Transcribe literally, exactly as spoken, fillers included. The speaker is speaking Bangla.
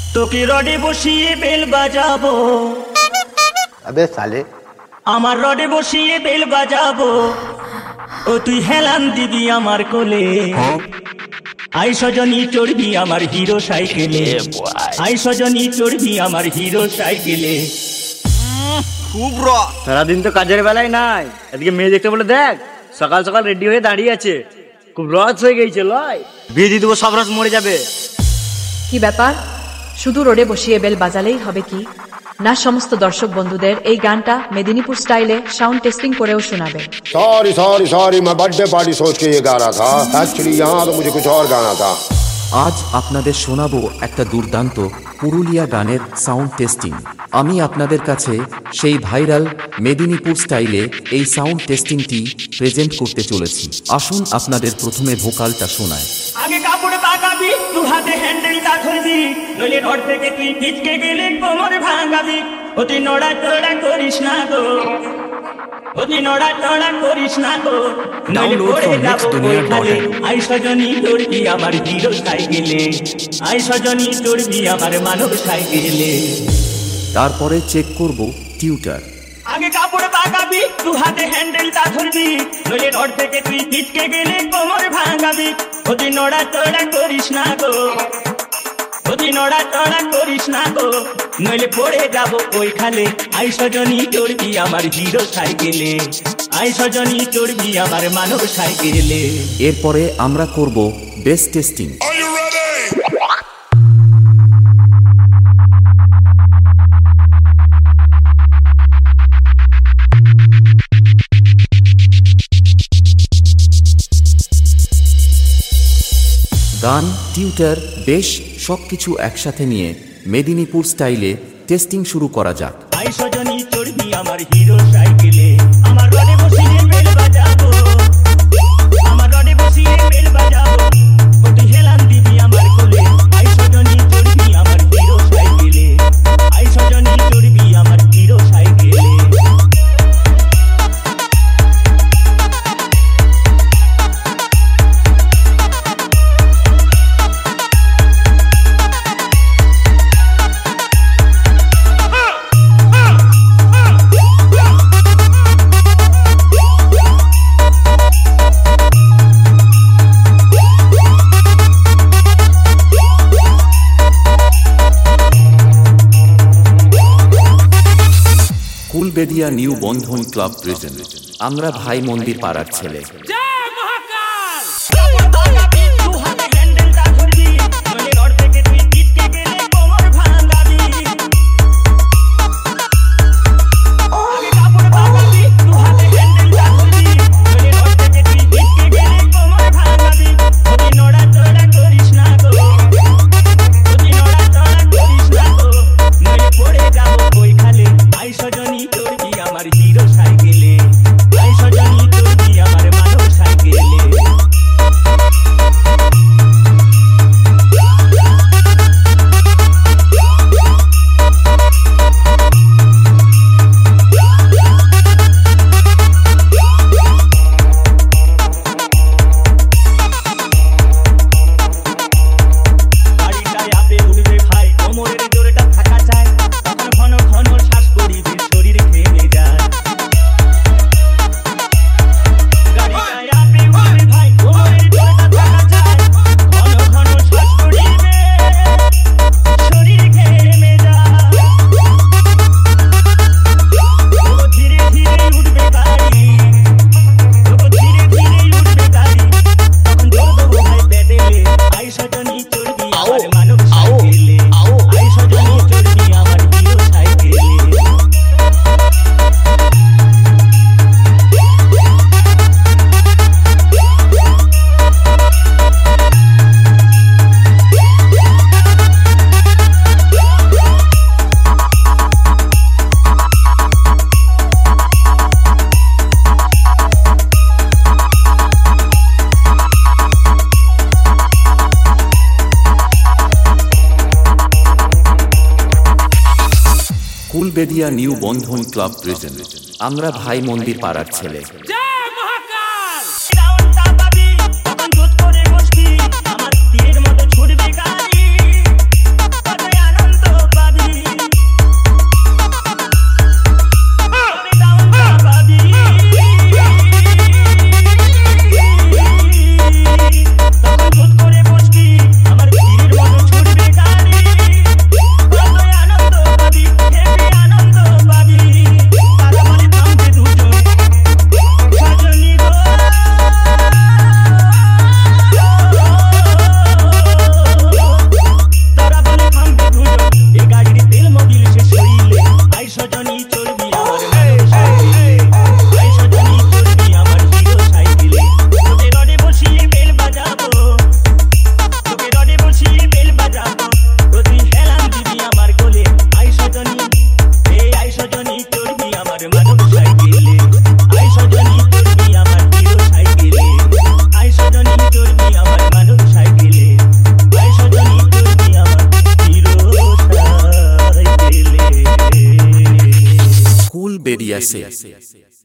তোকে রডে বসিয়ে বেল বাজাবো। अबे साले আমার রডে বসিয়ে বেল বাজাবো, ও তুই হেলান দিবি আমার কোলে। আই সজনী চড়বি আমার হিরো সাইকেলে, আই সজনী চড়বি আমার হিরো সাইকেলে। খুব র সারাদিন তো কাজের বেলায় নাই, এদিকে মেয়ে দেখতে বলে দেখ সকাল সকাল রেডি হয়ে দাঁড়িয়ে আছে, খুব রস হয়ে গেছে লয়, বিয়ে দিয়ে দেবো সব রস মরে যাবে। কি ব্যাপার, শুধু রোডে বসিয়ে বেল বাজালেই হবে কি না সমস্ত দর্শক বন্ধুদের এই গানটা মেদিনীপুর স্টাইলে সাউন্ড টেস্টিং করেও শোনাবে। सॉरी सॉरी सॉरी मैं बर्थडे पार्टी सोच के ये गा रहा था, एक्चुअली यहाँ तो मुझे कुछ और गाना था। আজ আপনাদের শোনাবো একটা দুর্দান্ত পুরুলিয়া গানের সাউন্ড টেস্টিং। আমি আপনাদের কাছে সেই ভাইরাল মেদিনীপুর স্টাইলে এই সাউন্ড টেস্টিংটি প্রেজেন্ট করতে চলেছি। আসুন আপনাদের প্রথমে ভোকালটা শোনায়। আগে কাপড় পাকাবি, দু হাতে হ্যান্ডেলটা ধরবি, নইলে রড থেকে তুই পিচকে গেলে কোমর ভাঙাবি। অতি নড়া চড়া করিস না গো, অতি নড়া চড়া করিস না গো, নইলে পড়ে যাবো ওইখানে। আই সজনী চড়বি আমার হিরো সাইকেলে, আই সজনী চড়বি আমার মানব সাইকেলে। তারপরে চেক করব টিউটার। আগে কাপড় পাকাবি, দু হাতে হ্যান্ডেলটা ধরবি, নইলে রড থেকে তুই পিচকে গেলে কোমর ভাঙাবি। অতি নড়া চড়া করিস না গো, অতি নড়া চড়া করিস না গো, নইলে পড়ে যাবো ওইখানে। আই সজনী চড়বি আমার হিরো সাইকেলে, আই সজনী চড়বি আমার মানব সাইকেলে। এরপরে আমরা করব বেস টেস্টিং। গান, টিউটার, বেশ সবকিছু একসাথে নিয়ে মেদিনীপুর স্টাইলে টেস্টিং শুরু করা যাক। আই সজনী চড়বি আমার হিরো সাইকেলে, আমার রডে বসিয়ে বেল বাজাবো, আমার রডে বসিয়ে বেল বাজাবো, ওটি হেলান দিবি আমার কোলে। আই সজনী চড়বি আমার হিরো সাইকেলে, আই সজনী চড়বি আমার হিরো সাইকেলে। Kulbedia new Bandhan club present আমরা ভাই মন্দির পাড়ার ছেলে। Kulbedia new Bandhan club present আমরা ভাই মন্দির পাড়ার ছেলে। আমার তীরের মতো ছুটবে গাড়ি, কত আনন্দ বেরিয়ে আসে।